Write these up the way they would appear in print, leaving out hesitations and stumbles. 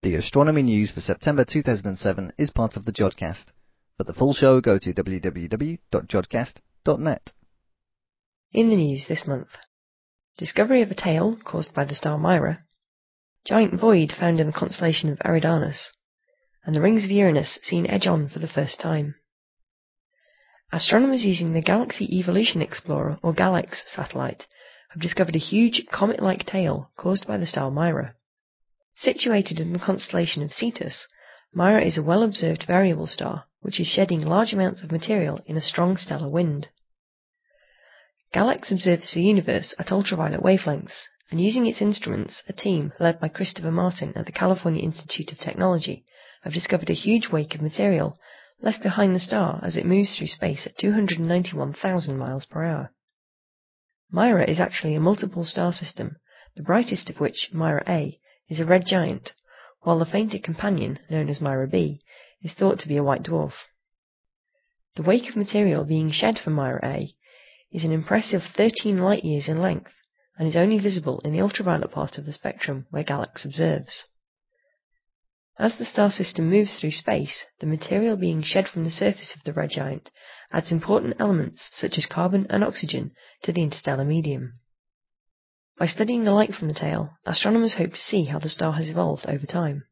The astronomy news for September 2007 is part of the Jodcast. For the full show, go to www.jodcast.net. In the news this month: discovery of a tail caused by the star Mira, giant void found in the constellation of Eridanus, and the rings of Uranus seen edge on for the first time. Astronomers using the Galaxy Evolution Explorer, or GALEX, satellite have discovered a huge comet-like tail caused by the star Mira. Situated in the constellation of Cetus, Mira is a well-observed variable star which is shedding large amounts of material in a strong stellar wind. GALEX observes the universe at ultraviolet wavelengths, and using its instruments, a team led by Christopher Martin at the California Institute of Technology have discovered a huge wake of material left behind the star as it moves through space at 291,000 miles per hour. Mira is actually a multiple star system, the brightest of which, Mira A, is a red giant, while the fainter companion, known as Mira B, is thought to be a white dwarf. The wake of material being shed from Mira A is an impressive 13 light-years in length, and is only visible in the ultraviolet part of the spectrum where GALEX observes. As the star system moves through space, the material being shed from the surface of the red giant adds important elements such as carbon and oxygen to the interstellar medium. By studying the light from the tail, astronomers hope to see how the star has evolved over time.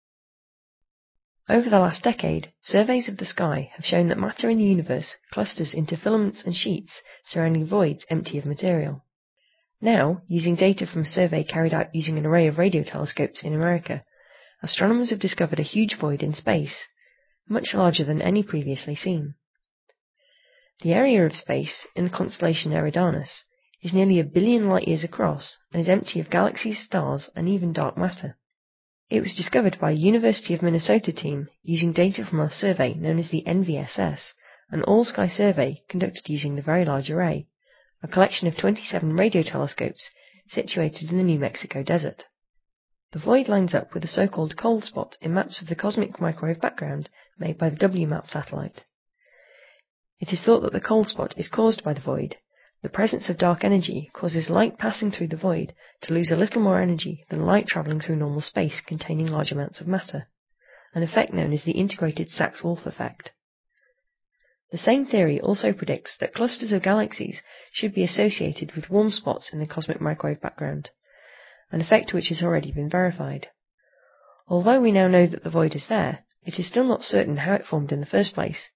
Over the last decade, surveys of the sky have shown that matter in the universe clusters into filaments and sheets surrounding voids empty of material. Now, using data from a survey carried out using an array of radio telescopes in America, astronomers have discovered a huge void in space, much larger than any previously seen. The area of space in the constellation Eridanus is nearly 1 billion light-years across and is empty of galaxies, stars, and even dark matter. It was discovered by a University of Minnesota team using data from a survey known as the NVSS, an all-sky survey conducted using the Very Large Array, a collection of 27 radio telescopes situated in the New Mexico desert. The void lines up with a so-called cold spot in maps of the cosmic microwave background made by the WMAP satellite. It is thought that the cold spot is caused by the void. The presence of dark energy causes light passing through the void to lose a little more energy than light travelling through normal space containing large amounts of matter, an effect known as the integrated Sachs-Wolf effect. The same theory also predicts that clusters of galaxies should be associated with warm spots in the cosmic microwave background, an effect which has already been verified. Although we now know that the void is there, it is still not certain how it formed in the first place.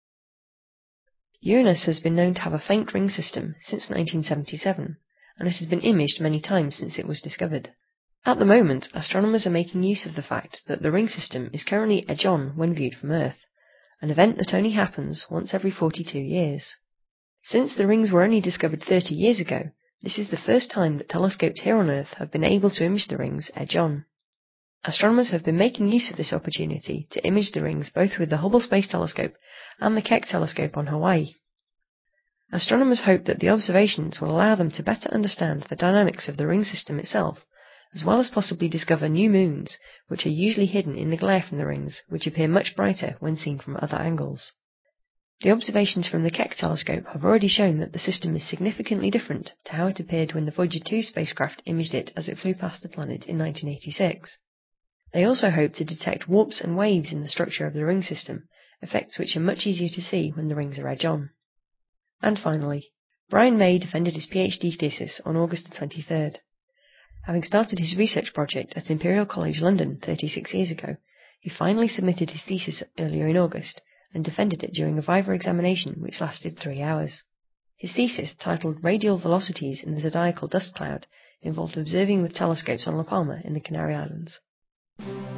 Uranus has been known to have a faint ring system since 1977, and it has been imaged many times since it was discovered. At the moment, astronomers are making use of the fact that the ring system is currently edge-on when viewed from Earth, an event that only happens once every 42 years. Since the rings were only discovered 30 years ago, this is the first time that telescopes here on Earth have been able to image the rings edge-on. Astronomers have been making use of this opportunity to image the rings both with the Hubble Space Telescope and the Keck Telescope on Hawaii. Astronomers hope that the observations will allow them to better understand the dynamics of the ring system itself, as well as possibly discover new moons, which are usually hidden in the glare from the rings, which appear much brighter when seen from other angles. The observations from the Keck telescope have already shown that the system is significantly different to how it appeared when the Voyager 2 spacecraft imaged it as it flew past the planet in 1986. They also hope to detect warps and waves in the structure of the ring system, effects which are much easier to see when the rings are edge-on. And finally, Brian May defended his PhD thesis on August the 23rd. Having started his research project at Imperial College London 36 years ago, he finally submitted his thesis earlier in August and defended it during a Viva examination which lasted 3 hours. His thesis, titled Radial Velocities in the Zodiacal Dust Cloud, involved observing with telescopes on La Palma in the Canary Islands.